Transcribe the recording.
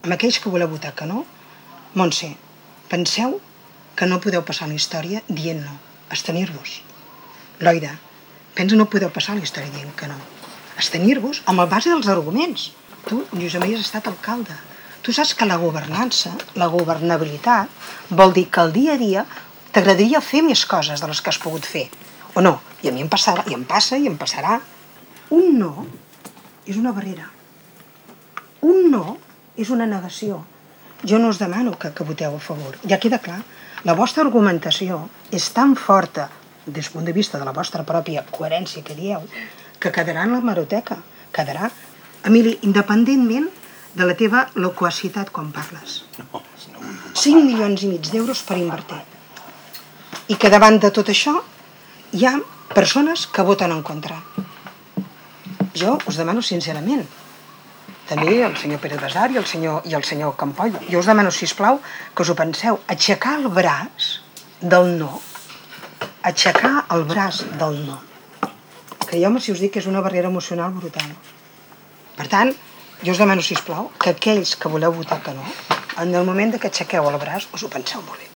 amb aquells que voleu votar que no, Montse, penseu que no podeu passar la història dient no, abstenir-vos. Loida, pensa no podeu passar la història dient que no. Abstenir-vos amb el base dels arguments. Tu, Josep Maria, has estat alcalde. Tu saps que la governança, la governabilitat, vol dir que el dia a dia t'agradaria fer més coses de les que has pogut fer. O no? I a mi em passarà, i em passa, i em passarà. Un no és una barrera. Un no és una negació. Jo no us demano que voteu a favor. Ja queda clar. La vostra argumentació és tan forta, des del punt de vista de la vostra pròpia coherència que dieu, que quedarà en l'hemeroteca. Quedarà, Emili, independentment de la teva loquacitat quan parles. 5,5 milions d'euros per invertir. I que davant de tot això hi ha persones que voten en contra. Jo us demano sincerament, també el senyor Pere Besar i el senyor Campoll, jo us demano, sisplau, que us ho penseu, aixecar el braç del no, aixecar el braç del no. Creieu-me si us dic que és una barrera emocional brutal. Per tant, jo us demano, sisplau, que aquells que voleu votar que no, en el moment que aixequeu el braç, us ho penseu molt bé.